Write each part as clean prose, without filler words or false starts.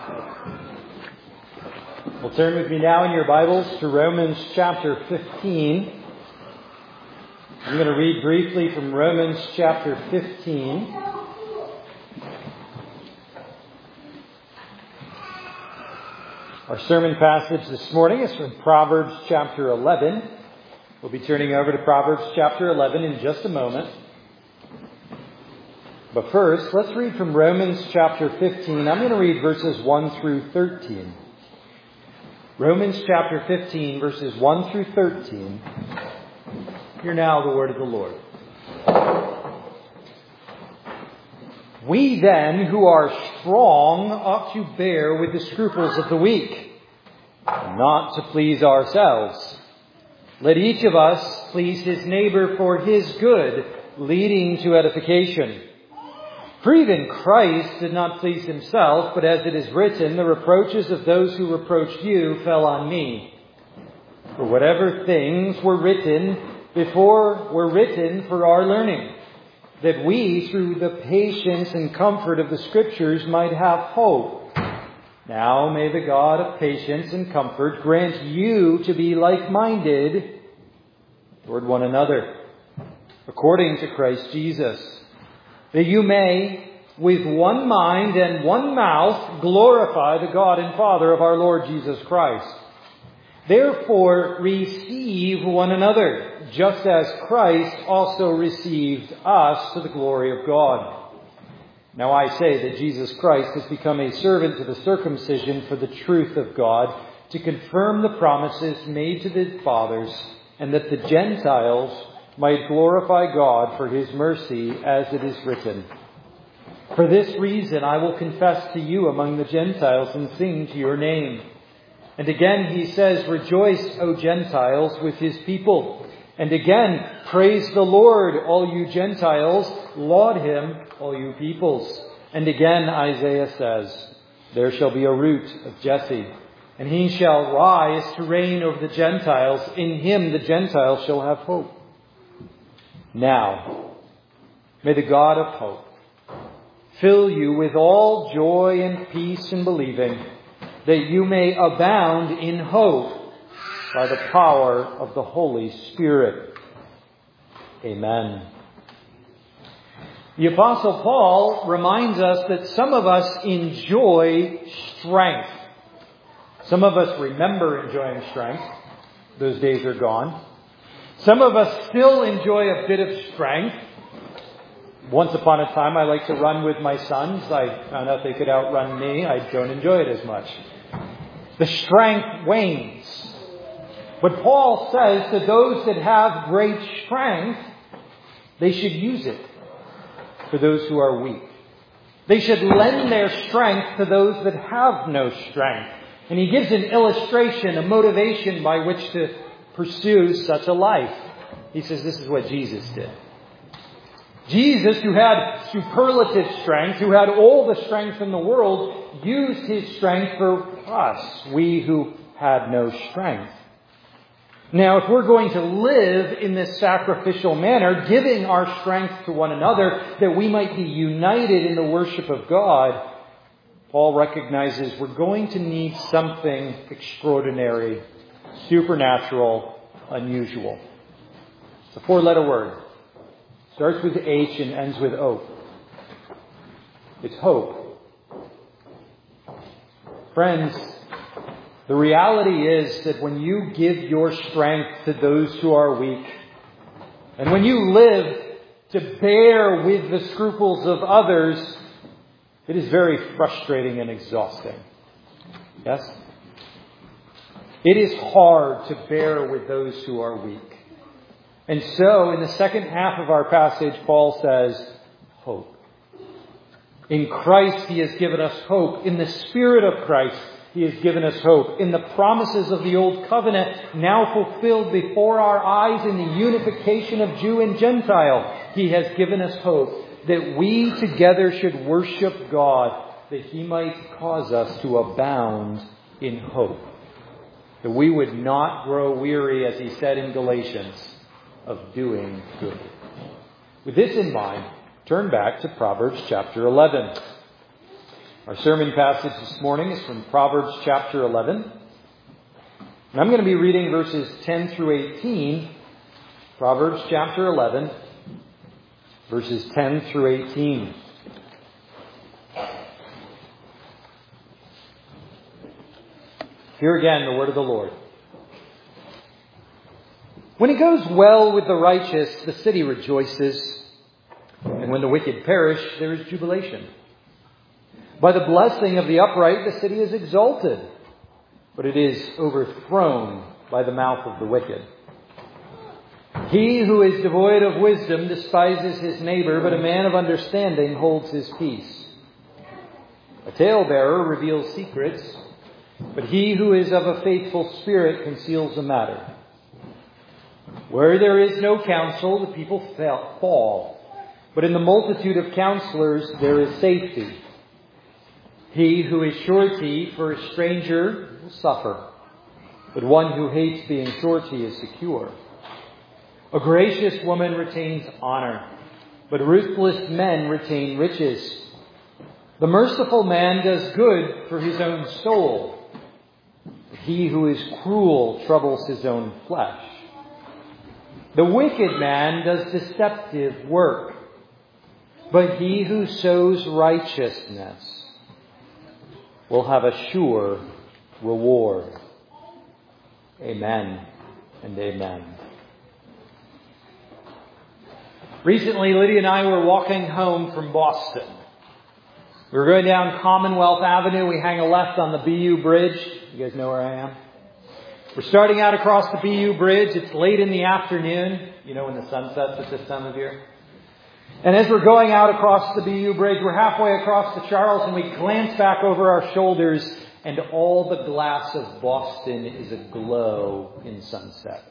Well, turn with me now in your Bibles to Romans chapter 15. I'm going to read briefly from Romans chapter 15. Our sermon passage this morning is from Proverbs chapter 11. We'll be turning over to Proverbs chapter 11 in just a moment. But first, let's read from Romans chapter 15. I'm going to read verses 1 through 13. Romans chapter 15, verses 1 through 13. Hear now the word of the Lord. We then, who are strong, ought to bear with the scruples of the weak, not to please ourselves. Let each of us please his neighbor for his good, leading to edification. For even Christ did not please himself, but as it is written, the reproaches of those who reproached you fell on me. For whatever things were written before were written for our learning, that we, through the patience and comfort of the Scriptures, might have hope. Now may the God of patience and comfort grant you to be like-minded toward one another, according to Christ Jesus, that you may, with one mind and one mouth, glorify the God and Father of our Lord Jesus Christ. Therefore, receive one another, just as Christ also received us to the glory of God. Now I say that Jesus Christ has become a servant to the circumcision for the truth of God, to confirm the promises made to the fathers, and that the Gentiles might glorify God for his mercy, as it is written. For this reason I will confess to you among the Gentiles and sing to your name. And again he says, rejoice, O Gentiles, with his people. And again, praise the Lord, all you Gentiles. Laud him, all you peoples. And again Isaiah says, there shall be a root of Jesse, and he shall rise to reign over the Gentiles. In him the Gentiles shall have hope. Now, may the God of hope fill you with all joy and peace in believing, that you may abound in hope by the power of the Holy Spirit. Amen. The Apostle Paul reminds us that some of us enjoy strength. Some of us remember enjoying strength. Those days are gone. Some of us still enjoy a bit of strength. Once upon a time, I liked to run with my sons. I found out they could outrun me. I don't enjoy it as much. The strength wanes. But Paul says to those that have great strength, they should use it for those who are weak. They should lend their strength to those that have no strength. And he gives an illustration, a motivation by which to pursue such a life. He says this is what Jesus did. Jesus, who had superlative strength, who had all the strength in the world, used his strength for us, we who had no strength. Now, if we're going to live in this sacrificial manner, giving our strength to one another, that we might be united in the worship of God, Paul recognizes we're going to need something extraordinary, supernatural, unusual. It's a four-letter word. Starts with H and ends with O. It's hope. Friends, the reality is that when you give your strength to those who are weak, and when you live to bear with the scruples of others, it is very frustrating and exhausting. Yes? It is hard to bear with those who are weak. And so, in the second half of our passage, Paul says, hope. In Christ, he has given us hope. In the Spirit of Christ, he has given us hope. In the promises of the Old Covenant, now fulfilled before our eyes in the unification of Jew and Gentile, he has given us hope that we together should worship God, that he might cause us to abound in hope. That we would not grow weary, as he said in Galatians, of doing good. With this in mind, turn back to Proverbs chapter 11. Our sermon passage this morning is from Proverbs chapter 11. And I'm going to be reading verses 10 through 18. Proverbs chapter 11, verses 10 through 18. Hear again the word of the Lord. When it goes well with the righteous, the city rejoices. And when the wicked perish, there is jubilation. By the blessing of the upright, the city is exalted, but it is overthrown by the mouth of the wicked. He who is devoid of wisdom despises his neighbor, but a man of understanding holds his peace. A talebearer reveals secrets, but he who is of a faithful spirit conceals the matter. Where there is no counsel, the people fall, but in the multitude of counselors there is safety. He who is surety for a stranger will suffer, but one who hates being surety is secure. A gracious woman retains honor, but ruthless men retain riches. The merciful man does good for his own soul, but he who is cruel troubles his own flesh. The wicked man does deceptive work, but he who sows righteousness will have a sure reward. Amen and amen. Recently, Lydia and I were walking home from Boston. We were going down Commonwealth Avenue. We hang a left on the BU Bridge. You guys know where I am? We're starting out across the BU Bridge. It's late in the afternoon. You know when the sun sets at this time of year? And as we're going out across the BU Bridge, we're halfway across the Charles and we glance back over our shoulders and all the glass of Boston is aglow in sunset.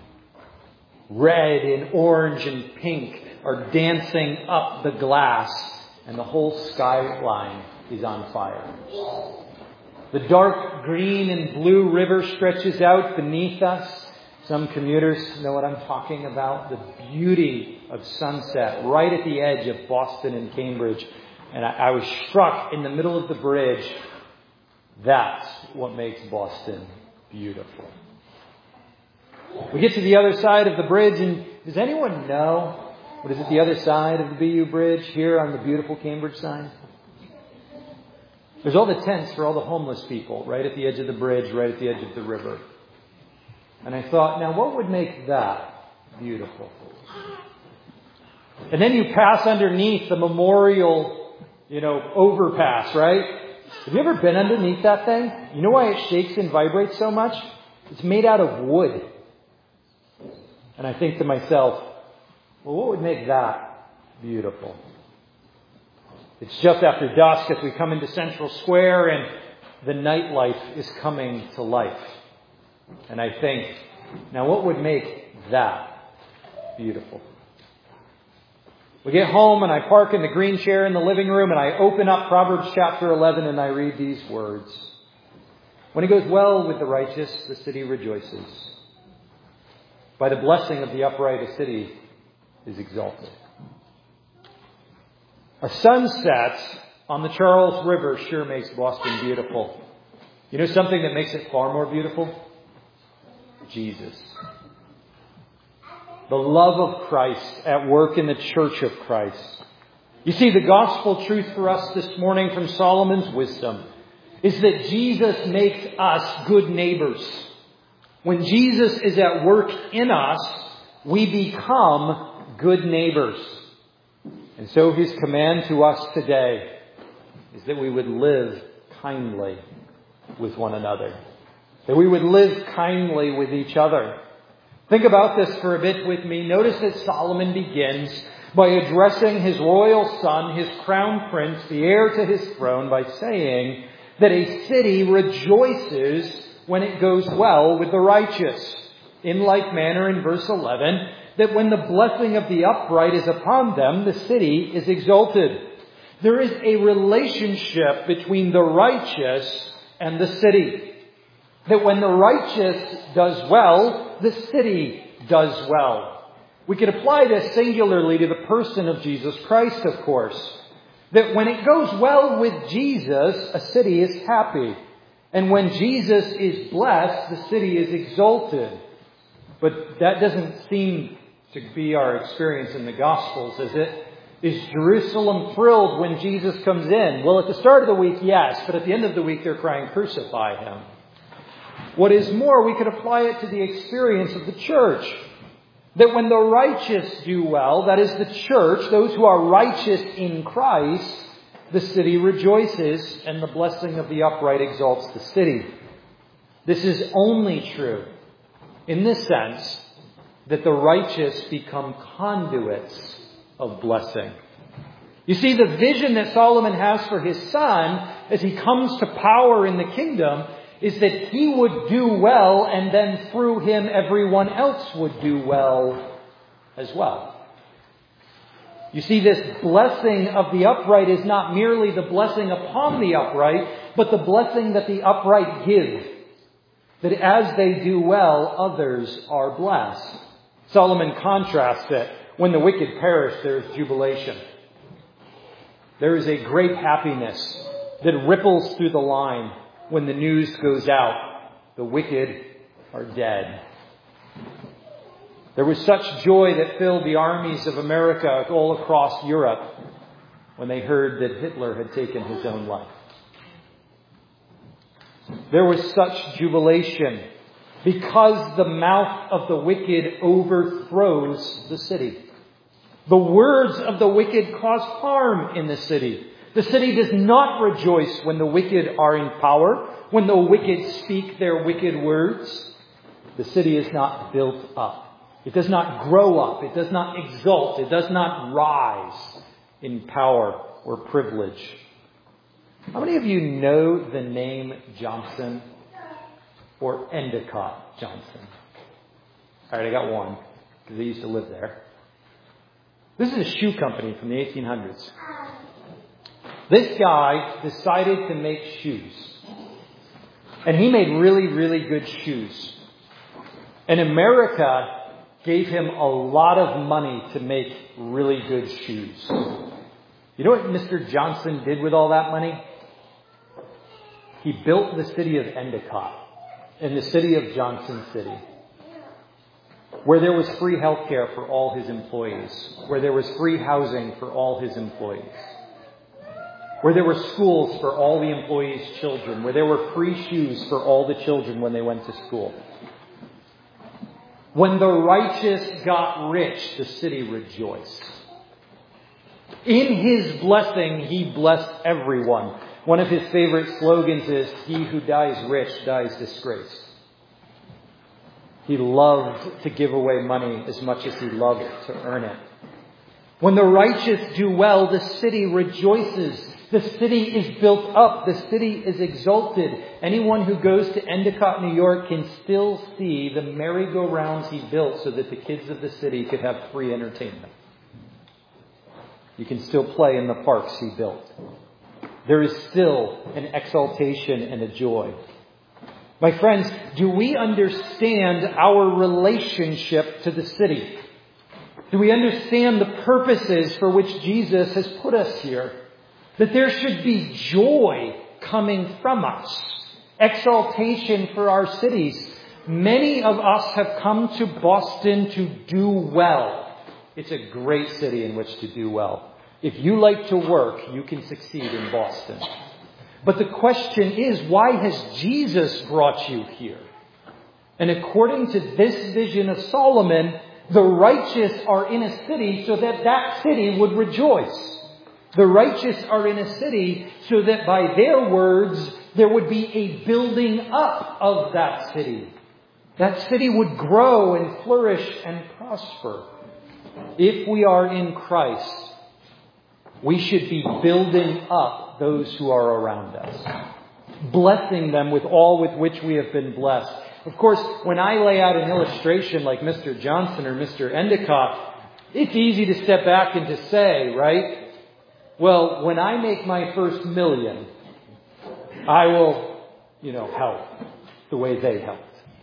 Red and orange and pink are dancing up the glass and the whole skyline is on fire. The dark green and blue river stretches out beneath us. Some commuters know what I'm talking about. The beauty of sunset right at the edge of Boston and Cambridge. And I was struck in the middle of the bridge. That's what makes Boston beautiful. We get to the other side of the bridge, and does anyone know what is at the other side of the BU Bridge here on the beautiful Cambridge side? There's all the tents for all the homeless people right at the edge of the bridge, right at the edge of the river. And I thought, now what would make that beautiful? And then you pass underneath the memorial, overpass, right? Have you ever been underneath that thing? You know why it shakes and vibrates so much? It's made out of wood. And I think to myself, well, what would make that beautiful? It's just after dusk as we come into Central Square and the nightlife is coming to life. And I think, now what would make that beautiful? We get home and I park in the green chair in the living room and I open up Proverbs chapter 11 and I read these words. When it goes well with the righteous, the city rejoices. By the blessing of the upright, a city is exalted. A sunset on the Charles River sure makes Boston beautiful. You know something that makes it far more beautiful? Jesus. The love of Christ at work in the church of Christ. You see, the gospel truth for us this morning from Solomon's wisdom is that Jesus makes us good neighbors. When Jesus is at work in us, we become good neighbors. And so his command to us today is that we would live kindly with one another. That we would live kindly with each other. Think about this for a bit with me. Notice that Solomon begins by addressing his royal son, his crown prince, the heir to his throne, by saying that a city rejoices when it goes well with the righteous. In like manner, in verse 11, that when the blessing of the upright is upon them, the city is exalted. There is a relationship between the righteous and the city. That when the righteous does well, the city does well. We could apply this singularly to the person of Jesus Christ, of course. that when it goes well with Jesus, a city is happy. And when Jesus is blessed, the city is exalted. But that doesn't seem to be our experience in the Gospels, is it? Is Jerusalem thrilled when Jesus comes in? Well, at the start of the week, yes. But at the end of the week, they're crying, "Crucify him." What is more, we could apply it to the experience of the church. That when the righteous do well, that is the church, those who are righteous in Christ, the city rejoices, and the blessing of the upright exalts the city. This is only true in this sense that the righteous become conduits of blessing. You see, the vision that Solomon has for his son as he comes to power in the kingdom is that he would do well, and then through him everyone else would do well as well. You see, this blessing of the upright is not merely the blessing upon the upright, but the blessing that the upright give. That as they do well, others are blessed. Solomon contrasts it. When the wicked perish, there is jubilation. There is a great happiness that ripples through the line when the news goes out. The wicked are dead. There was such joy that filled the armies of America all across Europe when they heard that Hitler had taken his own life. There was such jubilation because the mouth of the wicked overthrows the city. The words of the wicked cause harm in the city. The city does not rejoice when the wicked are in power, when the wicked speak their wicked words. The city is not built up. It does not grow up. It does not exalt. It does not rise in power or privilege. How many of you know the name Johnson or Endicott Johnson? All right, I got one because I used to live there. This is a shoe company from the 1800s. This guy decided to make shoes. And he made really, really good shoes. And America gave him a lot of money to make really good shoes. You know what Mr. Johnson did with all that money? He built the city of Endicott and the city of Johnson City, where there was free health care for all his employees, where there was free housing for all his employees, where there were schools for all the employees' children, where there were free shoes for all the children when they went to school. When the righteous got rich, the city rejoiced. In his blessing, he blessed everyone. One of his favorite slogans is, "He who dies rich dies disgraced." He loved to give away money as much as he loved to earn it. When the righteous do well, the city rejoices. The city is built up. The city is exalted. Anyone who goes to Endicott, New York can still see the merry-go-rounds he built so that the kids of the city could have free entertainment. You can still play in the parks he built. There is still an exaltation and a joy. My friends, do we understand our relationship to the city? Do we understand the purposes for which Jesus has put us here? That there should be joy coming from us. Exaltation for our cities. Many of us have come to Boston to do well. It's a great city in which to do well. If you like to work, you can succeed in Boston. But the question is, why has Jesus brought you here? And according to this vision of Solomon, the righteous are in a city so that that city would rejoice. The righteous are in a city so that by their words, there would be a building up of that city. That city would grow and flourish and prosper. If we are in Christ, we should be building up those who are around us, blessing them with all with which we have been blessed. Of course, when I lay out an illustration like Mr. Johnson or Mr. Endicott, it's easy to step back and to say, right? Well, when I make my first million, I will, help the way they helped.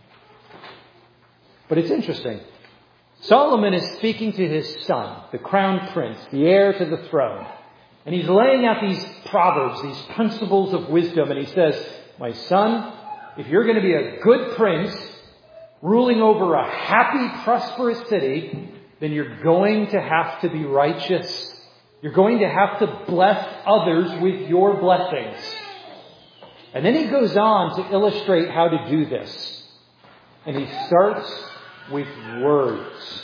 But it's interesting. Solomon is speaking to his son, the crown prince, the heir to the throne. And he's laying out these proverbs, these principles of wisdom. And he says, my son, if you're going to be a good prince, ruling over a happy, prosperous city, then you're going to have to be righteous. You're going to have to bless others with your blessings. And then he goes on to illustrate how to do this. And he starts with words.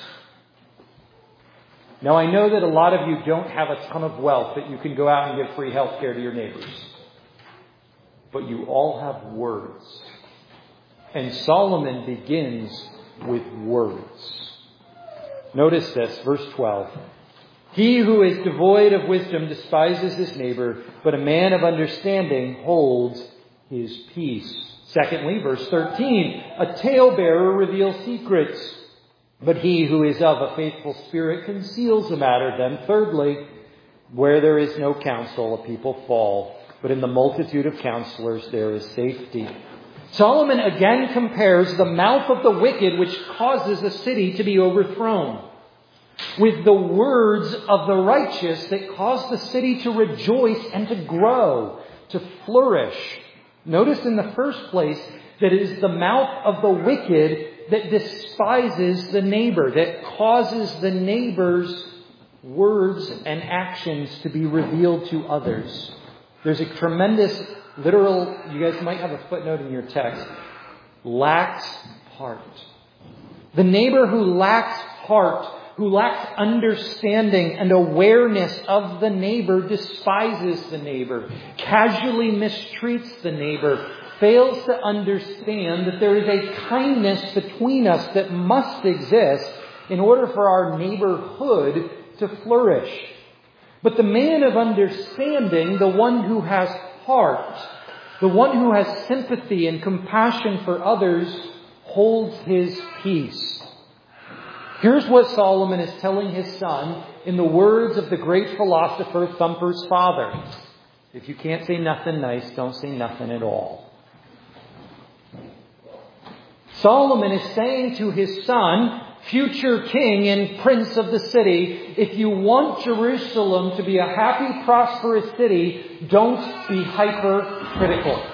Now, I know that a lot of you don't have a ton of wealth that you can go out and give free health care to your neighbors. But you all have words. And Solomon begins with words. Notice this, verse 12. He who is devoid of wisdom despises his neighbor, but a man of understanding holds his peace. Secondly, verse 13. A talebearer reveals secrets, but he who is of a faithful spirit conceals the matter. Then thirdly, where there is no counsel, a people fall, but in the multitude of counselors there is safety. Solomon again compares the mouth of the wicked, which causes a city to be overthrown, with the words of the righteous that cause the city to rejoice and to grow, to flourish. Notice in the first place that it is the mouth of the wicked that despises the neighbor, that causes the neighbor's words and actions to be revealed to others. There's a tremendous literal, you guys might have a footnote in your text, lacks heart. The neighbor who lacks heart, who lacks understanding and awareness of the neighbor, despises the neighbor, casually mistreats the neighbor, fails to understand that there is a kindness between us that must exist in order for our neighborhood to flourish. But the man of understanding, the one who has heart, the one who has sympathy and compassion for others, holds his peace. Here's what Solomon is telling his son in the words of the great philosopher Thumper's father. If you can't say nothing nice, don't say nothing at all. Solomon is saying to his son, future king and prince of the city, if you want Jerusalem to be a happy, prosperous city, don't be hypercritical.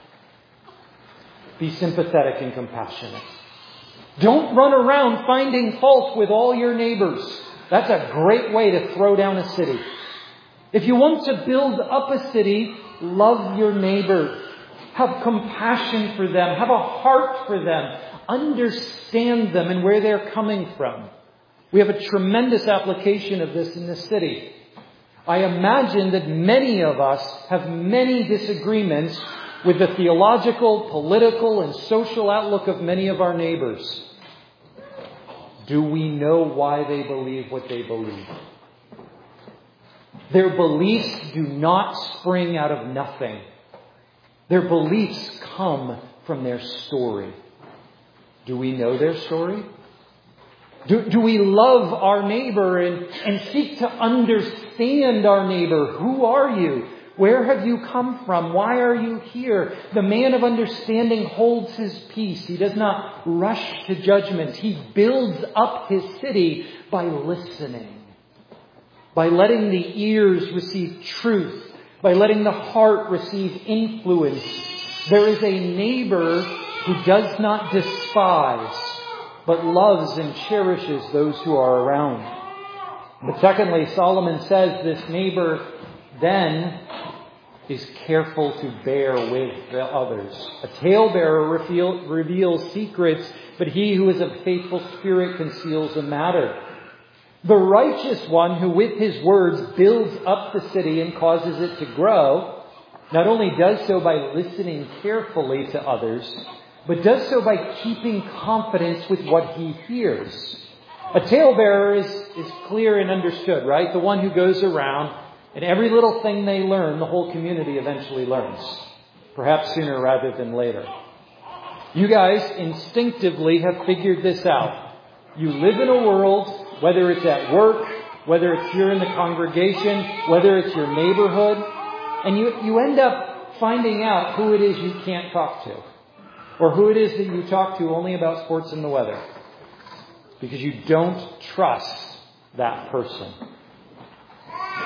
Be sympathetic and compassionate. Don't run around finding fault with all your neighbors. That's a great way to throw down a city. If you want to build up a city, love your neighbor. Have compassion for them. Have a heart for them. Understand them and where they're coming from. We have a tremendous application of this in this city. I imagine that many of us have many disagreements with the theological, political, and social outlook of many of our neighbors. Do we know why they believe what they believe? Their beliefs do not spring out of nothing. Their beliefs come from their story. Do we know their story? Do we love our neighbor and seek to understand our neighbor? Who are you? Where have you come from? Why are you here? The man of understanding holds his peace. He does not rush to judgment. He builds up his city by listening, by letting the ears receive truth, by letting the heart receive influence. There is a neighbor who does not despise, but loves and cherishes those who are around. But secondly, Solomon says this neighbor then is careful to bear with the others. A talebearer reveals secrets, but he who is of faithful spirit conceals a matter. The righteous one who with his words builds up the city and causes it to grow, not only does so by listening carefully to others, but does so by keeping confidence with what he hears. A talebearer is clear and understood, right? The one who goes around and every little thing they learn, the whole community eventually learns. Perhaps sooner rather than later. You guys instinctively have figured this out. You live in a world, whether it's at work, whether it's here in the congregation, whether it's your neighborhood, and you end up finding out who it is you can't talk to. Or who it is that you talk to only about sports and the weather. Because you don't trust that person.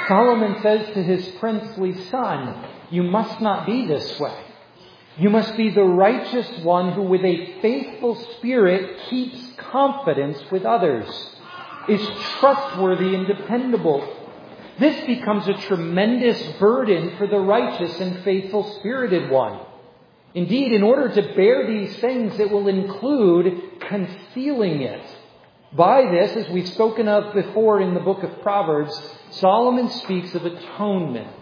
Solomon says to his princely son, you must not be this way. You must be the righteous one who with a faithful spirit keeps confidence with others, is trustworthy and dependable. This becomes a tremendous burden for the righteous and faithful-spirited one. Indeed, in order to bear these things, it will include concealing it. By this, as we've spoken of before in the book of Proverbs, Solomon speaks of atonement.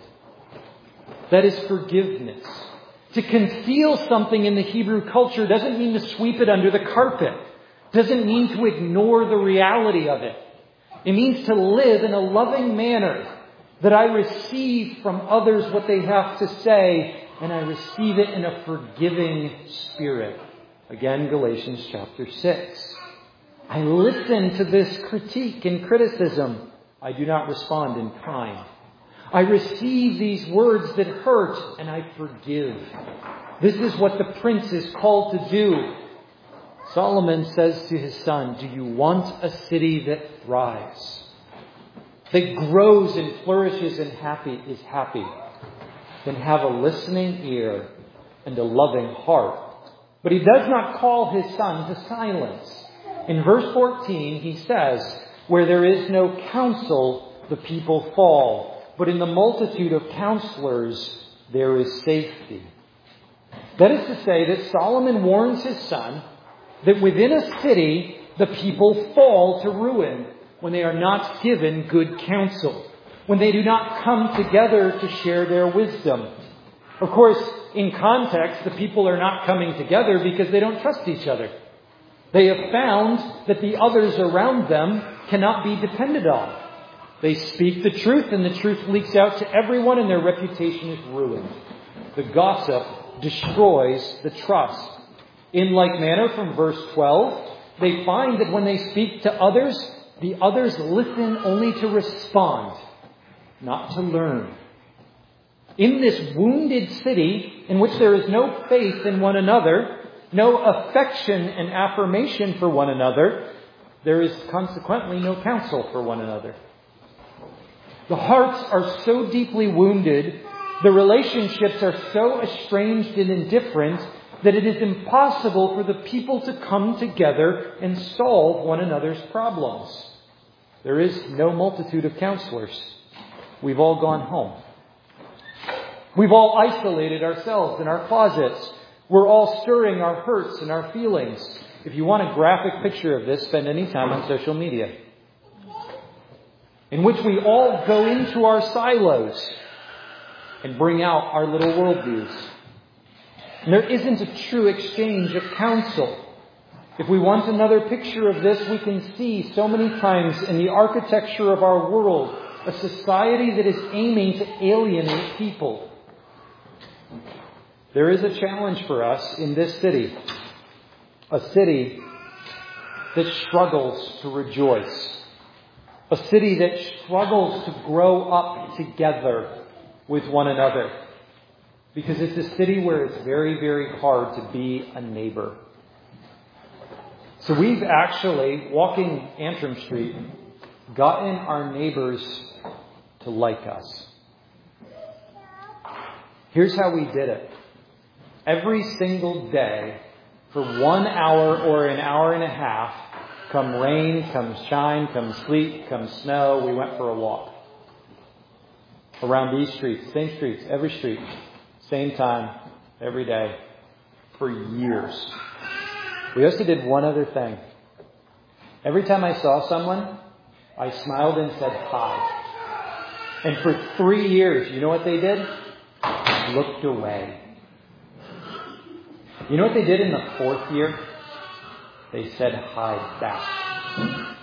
That is forgiveness. To conceal something in the Hebrew culture doesn't mean to sweep it under the carpet. Doesn't mean to ignore the reality of it. It means to live in a loving manner, that I receive from others what they have to say, and I receive it in a forgiving spirit. Again, Galatians chapter 6. I listen to this critique and criticism. I do not respond in kind. I receive these words that hurt, and I forgive. This is what the prince is called to do. Solomon says to his son, do you want a city that thrives, that grows and flourishes and is happy? Then have a listening ear and a loving heart. But he does not call his son to silence. In verse 14, he says, where there is no counsel, the people fall. But in the multitude of counselors, there is safety. That is to say that Solomon warns his son that within a city, the people fall to ruin when they are not given good counsel, when they do not come together to share their wisdom. Of course, in context, the people are not coming together because they don't trust each other. They have found that the others around them cannot be depended on. They speak the truth, and the truth leaks out to everyone, and their reputation is ruined. The gossip destroys the trust. In like manner, from verse 12, they find that when they speak to others, the others listen only to respond, not to learn. In this wounded city, in which there is no faith in one another, no affection and affirmation for one another, there is consequently no counsel for one another. The hearts are so deeply wounded, the relationships are so estranged and indifferent, that it is impossible for the people to come together and solve one another's problems. There is no multitude of counselors. We've all gone home. We've all isolated ourselves in our closets. We're all stirring our hurts and our feelings. If you want a graphic picture of this, spend any time on social media, in which we all go into our silos and bring out our little worldviews. And there isn't a true exchange of counsel. If we want another picture of this, we can see so many times in the architecture of our world a society that is aiming to alienate people. There is a challenge for us in this city. A city that struggles to rejoice. A city that struggles to grow up together with one another. Because it's a city where it's very, very hard to be a neighbor. So we've actually, walking Antrim Street, gotten our neighbors to like us. Here's how we did it. Every single day, for 1 hour or an hour and a half, come rain, come shine, come sleet, come snow, we went for a walk. Around these streets, same streets, every street, same time, every day, for years. We also did one other thing. Every time I saw someone, I smiled and said hi. And for 3 years, you know what they did? Looked away. You know what they did in the 4th year? They said hi back.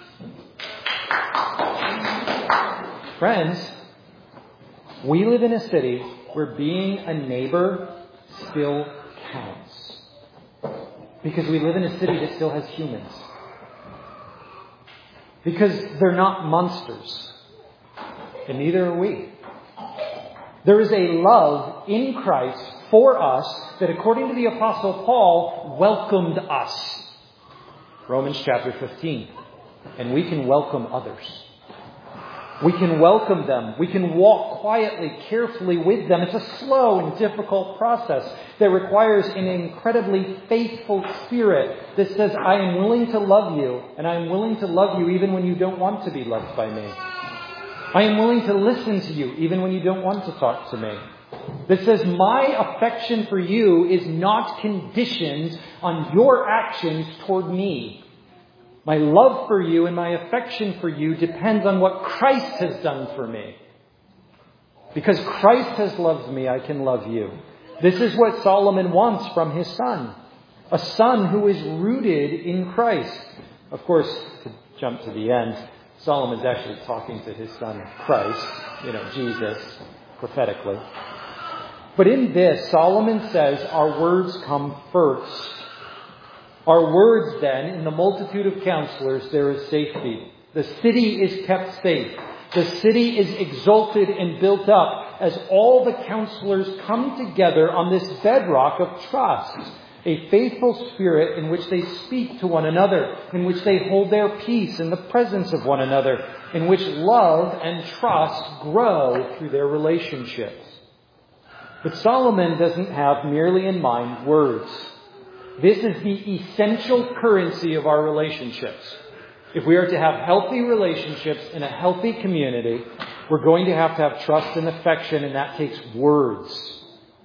Friends, we live in a city where being a neighbor still counts. Because we live in a city that still has humans. Because they're not monsters. And neither are we. There is a love in Christ for us that, according to the Apostle Paul, welcomed us. Romans chapter 15. And we can welcome others. We can welcome them. We can walk quietly, carefully with them. It's a slow and difficult process that requires an incredibly faithful spirit that says, I am willing to love you, and I am willing to love you even when you don't want to be loved by me. I am willing to listen to you even when you don't want to talk to me. That says, my affection for you is not conditioned on your actions toward me. My love for you and my affection for you depends on what Christ has done for me. Because Christ has loved me, I can love you. This is what Solomon wants from his son. A son who is rooted in Christ. Of course, to jump to the end, Solomon is actually talking to his son Christ, Jesus, prophetically. But in this, Solomon says our words come first. Our words, then, in the multitude of counselors, there is safety. The city is kept safe. The city is exalted and built up as all the counselors come together on this bedrock of trust. A faithful spirit in which they speak to one another, in which they hold their peace in the presence of one another, in which love and trust grow through their relationships. But Solomon doesn't have merely in mind words. This is the essential currency of our relationships. If we are to have healthy relationships in a healthy community, we're going to have trust and affection, and that takes words.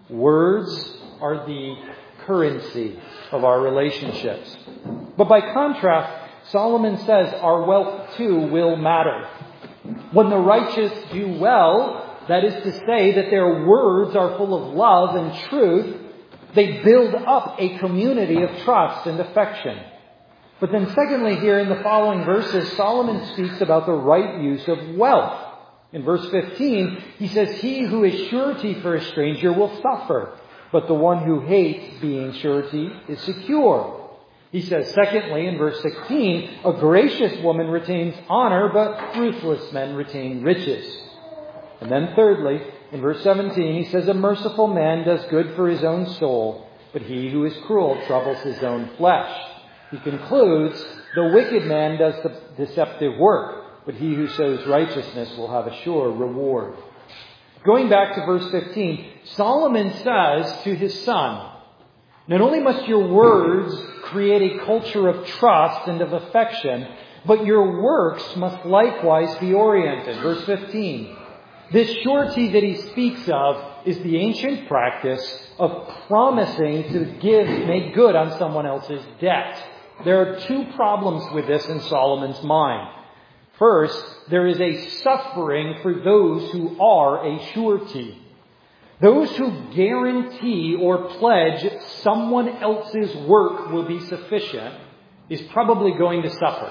Words are the currency of our relationships. But by contrast, Solomon says our wealth too will matter. When the righteous do well, that is to say that their words are full of love and truth, they build up a community of trust and affection. But then secondly, here in the following verses, Solomon speaks about the right use of wealth. In verse 15, he says, he who is surety for a stranger will suffer, but the one who hates being surety is secure. He says, secondly, in verse 16, a gracious woman retains honor, but ruthless men retain riches. And then thirdly, in verse 17, he says, a merciful man does good for his own soul, but he who is cruel troubles his own flesh. He concludes, the wicked man does the deceptive work, but he who sows righteousness will have a sure reward. Going back to verse 15, Solomon says to his son, not only must your words create a culture of trust and of affection, but your works must likewise be oriented. Verse 15. This surety that he speaks of is the ancient practice of promising to make good on someone else's debt. There are two problems with this in Solomon's mind. First, there is a suffering for those who are a surety. Those who guarantee or pledge someone else's work will be sufficient is probably going to suffer.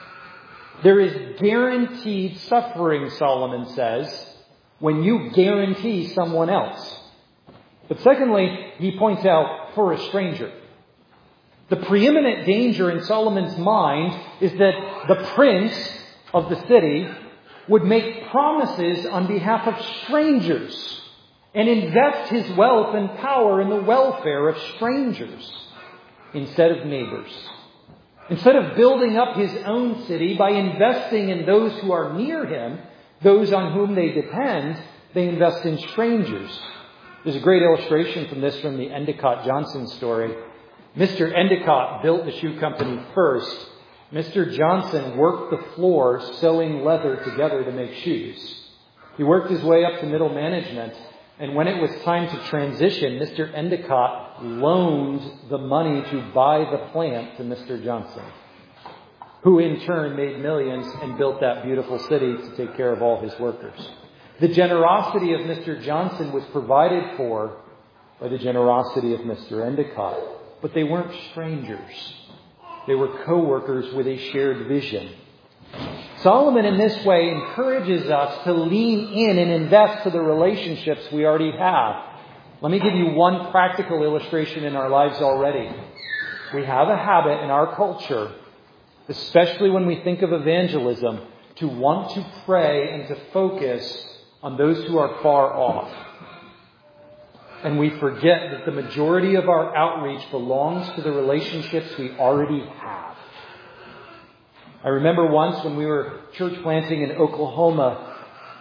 There is guaranteed suffering, Solomon says, when you guarantee someone else. But secondly, he points out for a stranger. The preeminent danger in Solomon's mind is that the prince of the city would make promises on behalf of strangers and invest his wealth and power in the welfare of strangers instead of neighbors. Instead of building up his own city by investing in those who are near him, those on whom they depend, they invest in strangers. There's a great illustration from this from the Endicott Johnson story. Mr. Endicott built the shoe company first. Mr. Johnson worked the floor sewing leather together to make shoes. He worked his way up to middle management, and when it was time to transition, Mr. Endicott loaned the money to buy the plant to Mr. Johnson, who in turn made millions and built that beautiful city to take care of all his workers. The generosity of Mr. Johnson was provided for by the generosity of Mr. Endicott. But they weren't strangers. They were co-workers with a shared vision. Solomon in this way encourages us to lean in and invest to the relationships we already have. Let me give you one practical illustration in our lives already. We have a habit in our culture, especially when we think of evangelism, to want to pray and to focus on those who are far off. And we forget that the majority of our outreach belongs to the relationships we already have. I remember once when we were church planting in Oklahoma,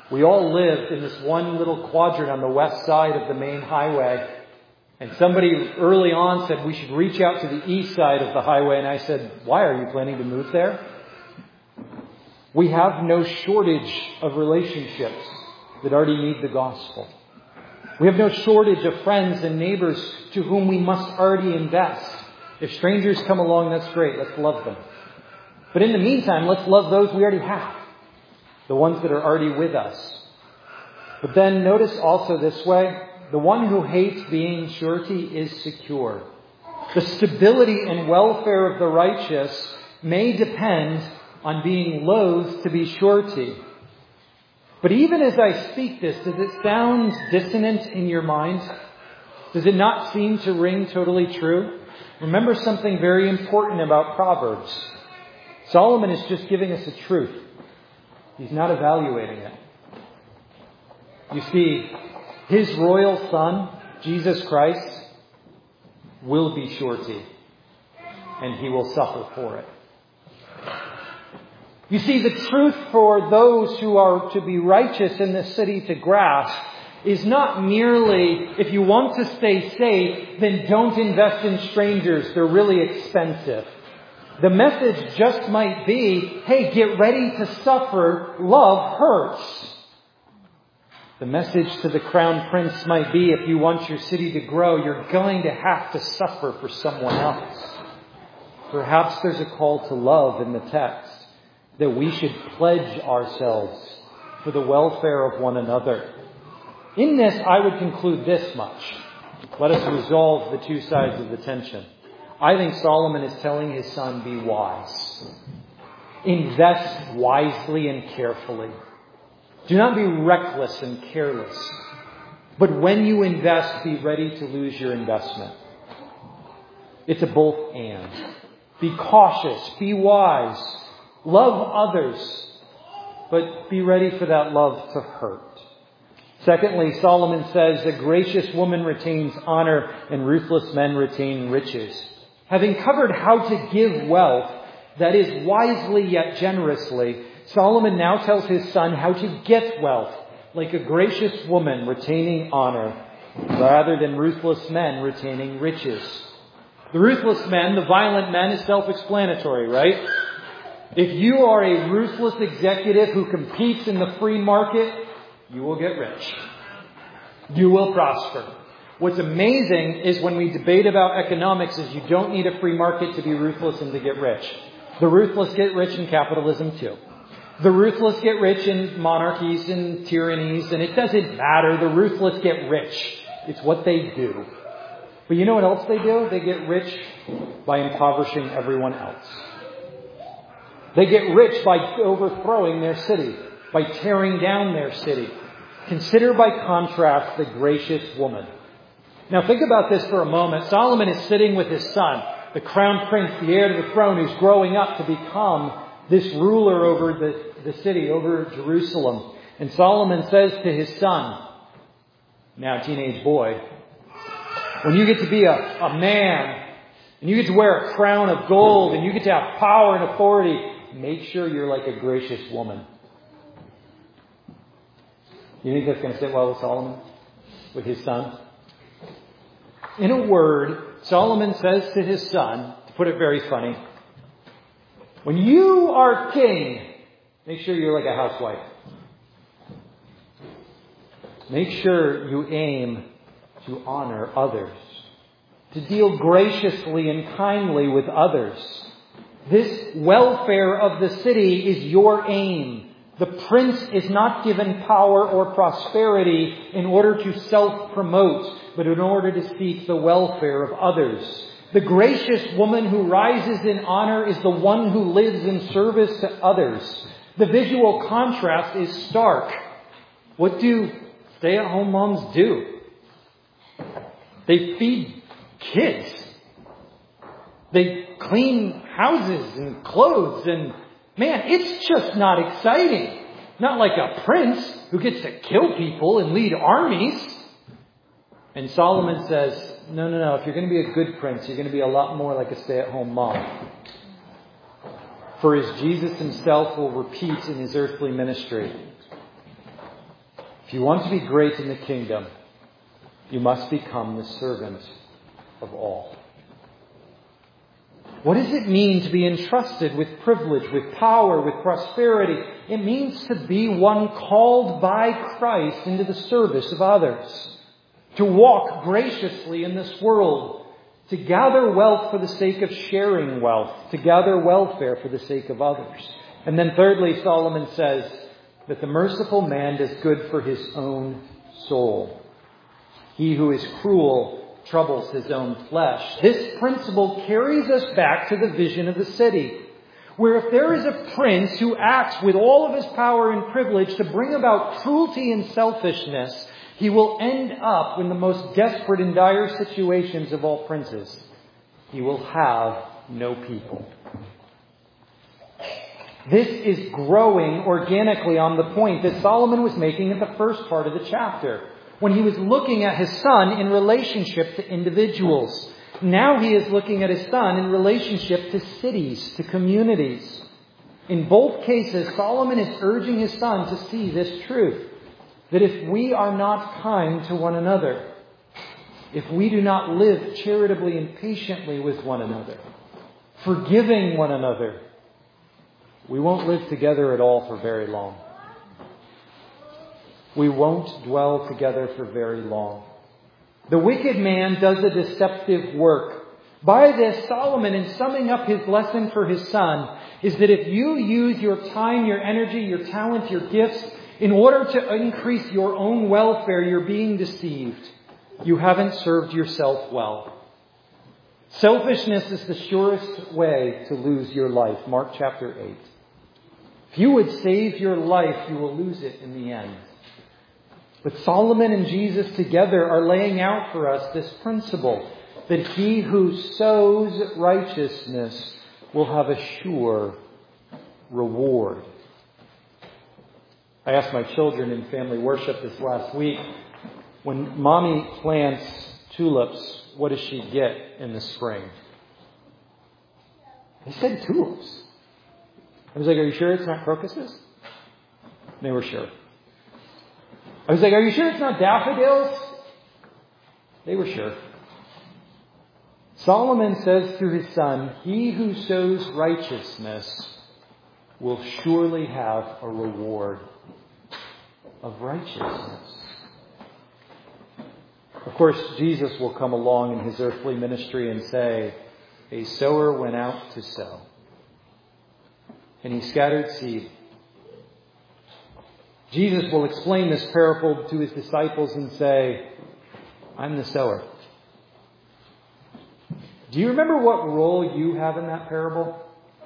We all lived in this one little quadrant on the west side of the main highway. And somebody early on said we should reach out to the east side of the highway. And I said, why are you planning to move there? We have no shortage of relationships that already need the gospel. We have no shortage of friends and neighbors to whom we must already invest. If strangers come along, that's great. Let's love them. But in the meantime, let's love those we already have. The ones that are already with us. But then notice also this way, the one who hates being surety is secure. The stability and welfare of the righteous may depend on being loath to be surety. But even as I speak this, does it sound dissonant in your mind? Does it not seem to ring totally true? Remember something very important about Proverbs. Solomon is just giving us a truth. He's not evaluating it. You see, his royal son, Jesus Christ, will be surety. And he will suffer for it. You see, the truth for those who are to be righteous in this city to grasp is not merely, if you want to stay safe, then don't invest in strangers. They're really expensive. The message just might be, hey, get ready to suffer. Love hurts. The message to the crown prince might be, if you want your city to grow, you're going to have to suffer for someone else. Perhaps there's a call to love in the text, that we should pledge ourselves for the welfare of one another. In this, I would conclude this much. Let us resolve the two sides of the tension. I think Solomon is telling his son, be wise. Invest wisely and carefully. Do not be reckless and careless. But when you invest, be ready to lose your investment. It's a both and. Be cautious. Be wise. Love others. But be ready for that love to hurt. Secondly, Solomon says, a gracious woman retains honor and ruthless men retain riches. Having covered how to give wealth, that is wisely yet generously, Solomon now tells his son how to get wealth, like a gracious woman retaining honor, rather than ruthless men retaining riches. The ruthless men, the violent men, is self-explanatory, right? If you are a ruthless executive who competes in the free market, you will get rich. You will prosper. What's amazing is when we debate about economics is you don't need a free market to be ruthless and to get rich. The ruthless get rich in capitalism too. The ruthless get rich in monarchies and tyrannies, and it doesn't matter. The ruthless get rich. It's what they do. But you know what else they do? They get rich by impoverishing everyone else. They get rich by overthrowing their city, by tearing down their city. Consider by contrast the gracious woman. Now think about this for a moment. Solomon is sitting with his son, the crown prince, the heir to the throne, who's growing up to become this ruler over the city, over Jerusalem. And Solomon says to his son, now teenage boy, when you get to be a man, and you get to wear a crown of gold, and you get to have power and authority, make sure you're like a gracious woman. You think that's going to sit well with Solomon? With his son? In a word, Solomon says to his son, to put it very funny, when you are king, make sure you're like a housewife. Make sure you aim to honor others, to deal graciously and kindly with others. This welfare of the city is your aim. The prince is not given power or prosperity in order to self-promote, but in order to seek the welfare of others. The gracious woman who rises in honor is the one who lives in service to others. The visual contrast is stark. What do stay-at-home moms do? They feed kids. They clean houses and clothes, and man, it's just not exciting. Not like a prince who gets to kill people and lead armies. And Solomon says, no. If you're going to be a good prince, you're going to be a lot more like a stay-at-home mom. For as Jesus himself will repeat in his earthly ministry, If you want to be great in the kingdom, you must become the servant of all. What does it mean to be entrusted with privilege, with power, with prosperity? It means to be one called by Christ into the service of others, to walk graciously in this world, to gather wealth for the sake of sharing wealth, to gather welfare for the sake of others. And then thirdly, Solomon says that the merciful man does good for his own soul. He who is cruel troubles his own flesh. This principle carries us back to the vision of the city, where if there is a prince who acts with all of his power and privilege to bring about cruelty and selfishness, he will end up in the most desperate and dire situations of all princes. He will have no people. This is growing organically on the point that Solomon was making at the first part of the chapter, when he was looking at his son in relationship to individuals. Now he is looking at his son in relationship to cities, to communities. In both cases, Solomon is urging his son to see this truth, that if we are not kind to one another, if we do not live charitably and patiently with one another, forgiving one another, we won't live together at all for very long. We won't dwell together for very long. The wicked man does a deceptive work. By this, Solomon, in summing up his lesson for his son, is that if you use your time, your energy, your talent, your gifts in order to increase your own welfare, you're being deceived. You haven't served yourself well. Selfishness is the surest way to lose your life. Mark chapter 8. If you would save your life, you will lose it in the end. But Solomon and Jesus together are laying out for us this principle, that he who sows righteousness will have a sure reward. I asked my children in family worship this last week, when Mommy plants tulips, what does she get in the spring? They said tulips. I was like, are you sure it's not crocuses? They were sure. I was like, are you sure it's not daffodils? They were sure. Solomon says to his son, he who sows righteousness will surely have a reward of righteousness. Of course, Jesus will come along in his earthly ministry and say, a sower went out to sow, and he scattered seed. Jesus will explain this parable to his disciples and say, I'm the sower. Do you remember what role you have in that parable?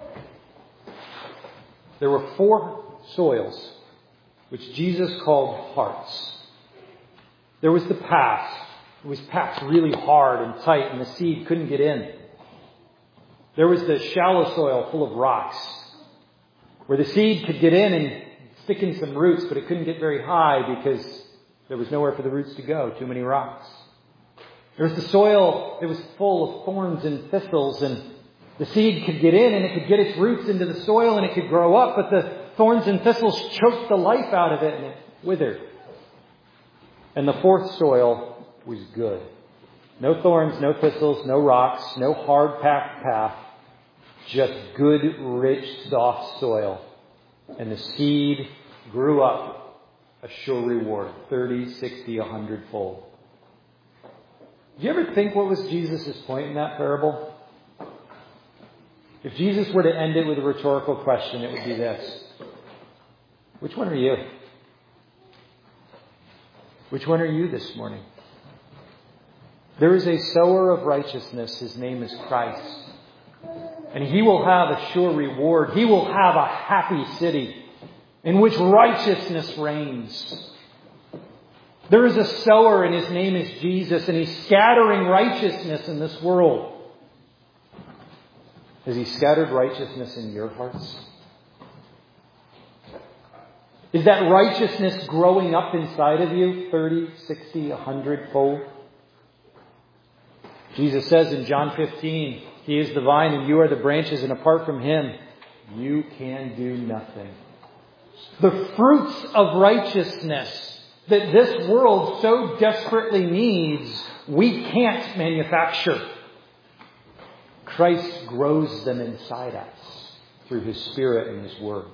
There were 4 soils, which Jesus called hearts. There was the path. It was packed really hard and tight, and the seed couldn't get in. There was the shallow soil full of rocks, where the seed could get in and stick in some roots, but it couldn't get very high because there was nowhere for the roots to go, too many rocks. There was the soil that was full of thorns and thistles, and the seed could get in and it could get its roots into the soil and it could grow up, but the thorns and thistles choked the life out of it and it withered. And the 4th soil was good. No thorns, no thistles, no rocks, no hard packed path, just good, rich, soft soil. And the seed grew up a sure reward, 30, 60, 100-fold. Do you ever think what was Jesus' point in that parable? If Jesus were to end it with a rhetorical question, it would be this. Which one are you? Which one are you this morning? There is a sower of righteousness. His name is Christ. And he will have a sure reward. He will have a happy city in which righteousness reigns. There is a sower and his name is Jesus, and he's scattering righteousness in this world. Has he scattered righteousness in your hearts? Is that righteousness growing up inside of you 30, 60, 100-fold? Jesus says in John 15, he is the vine and you are the branches, and apart from him, you can do nothing. The fruits of righteousness that this world so desperately needs, we can't manufacture. Christ grows them inside us through His Spirit and His Word.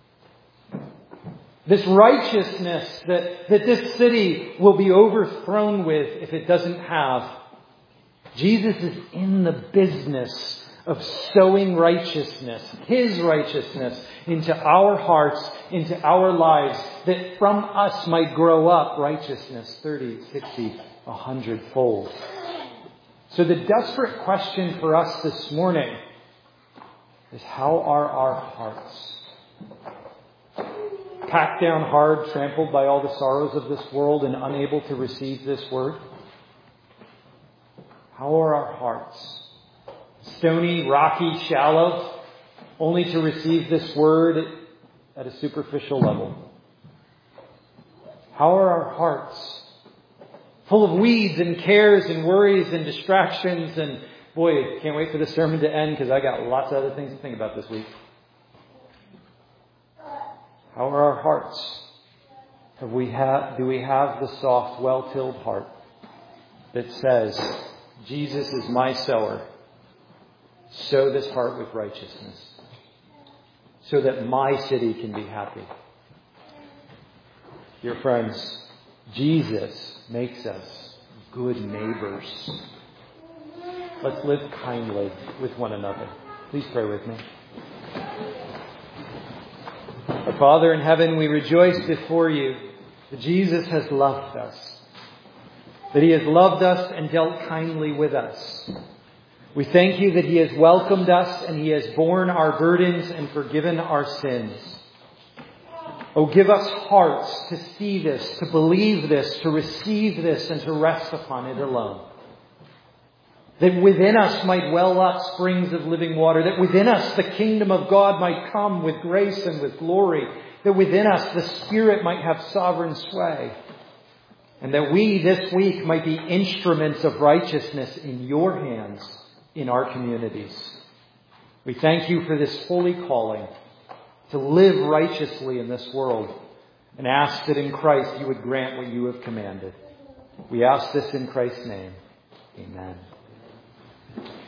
This righteousness that this city will be overthrown with if it doesn't have, Jesus is in the business of sowing righteousness, His righteousness, into our hearts, into our lives, that from us might grow up righteousness 30, 60, 100-fold. So the desperate question for us this morning is, how are our hearts? Packed down hard, trampled by all the sorrows of this world and unable to receive this word? How are our hearts? Stony, rocky, shallow, only to receive this word at a superficial level? How are our hearts? Full of weeds and cares and worries and distractions, and boy, can't wait for the sermon to end because I got lots of other things to think about this week. How are our hearts? Do we have the soft, well-tilled heart that says, Jesus is my sower. Sow this heart with righteousness so that my city can be happy. Dear friends, Jesus makes us good neighbors. Let's live kindly with one another. Please pray with me. Our Father in heaven, we rejoice before you that Jesus has loved us, that He has loved us and dealt kindly with us. We thank you that He has welcomed us and He has borne our burdens and forgiven our sins. Oh, give us hearts to see this, to believe this, to receive this, and to rest upon it alone. That within us might well up springs of living water. That within us the kingdom of God might come with grace and with glory. That within us the Spirit might have sovereign sway. And that we this week might be instruments of righteousness in your hands in our communities. We thank you for this holy calling to live righteously in this world, and ask that in Christ you would grant what you have commanded. We ask this in Christ's name. Amen.